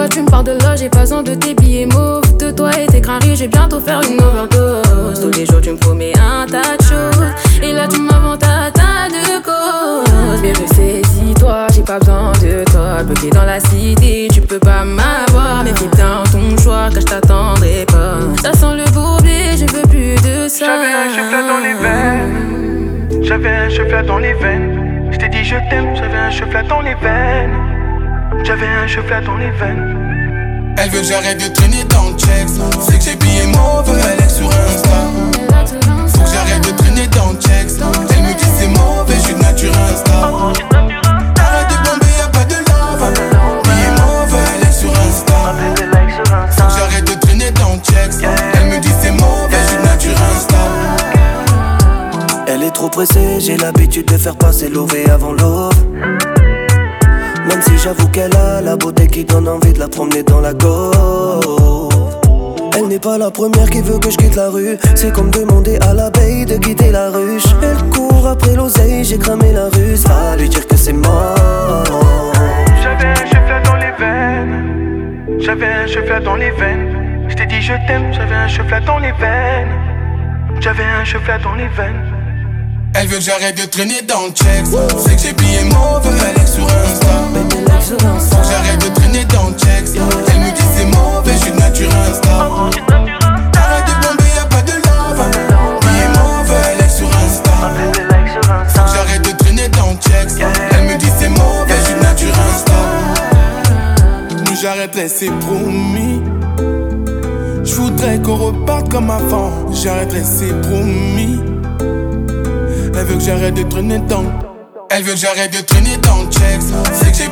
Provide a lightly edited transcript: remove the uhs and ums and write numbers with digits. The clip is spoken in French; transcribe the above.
Pourquoi tu me parles de là, j'ai pas besoin de tes billets mauves. De toi et tes crâneries, je vais bientôt faire une overdose. Tous les jours tu me promets un tas de choses, et là tu m'inventes un tas de causes. Mais je sais si toi, j'ai pas besoin de toi. Bloqué dans la cité, tu peux pas m'avoir. Mais fais bien ton choix, que je t'attendrai pas. Ça sent le bourbier, je veux plus de ça. J'avais un cheveu dans les veines. J'avais un cheveu dans les veines. Je t'ai dit je t'aime, j'avais un cheveu dans les veines. J'avais un cheveu dans les veines. Elle veut que j'arrête de traîner dans le checks. C'est que j'ai pillé mauvais, elle est sur Insta. Faut que j'arrête de traîner dans le checks. Elle me dit c'est mauvais, je suis de nature Insta. Arrête de bomber, y'a pas de love. Pillé mauvais, elle est sur Insta. Faut que j'arrête de traîner dans le checks. Elle me dit c'est mauvais, je suis de nature Insta. Elle est trop pressée, j'ai l'habitude de faire passer l'OV avant l'eau. Même si j'avoue qu'elle a la beauté qui donne envie de la promener dans la go. Elle n'est pas la première qui veut que je quitte la rue. C'est comme demander à l'abeille de quitter la ruche. Elle court après l'oseille, j'ai cramé la ruse. Va lui dire que c'est mort. J'avais un cheveu dans les veines. J'avais un cheveu dans les veines. Je t'ai dit je t'aime, j'avais un cheveu dans les veines. J'avais un cheveu dans les veines. Elle veut que j'arrête de traîner dans le checks. C'est que j'ai pillé mauvais, elle est sur Insta. Faut que j'arrête de traîner dans le checks. Elle me dit c'est mauvais, je suis de nature Insta. Arrête de bomber, y'a pas de love. Pillé mauvais, elle est sur Insta. Faut que j'arrête de traîner dans le checks. Elle me dit c'est mauvais, je suis de nature Insta. Nous j'arrêterai, c'est promis. Je voudrais qu'on reparte comme avant. J'arrêterai, c'est promis. Elle veut que j'arrête de traîner dans. Elle veut que j'arrête de traîner dans le checks. C'est que j'ai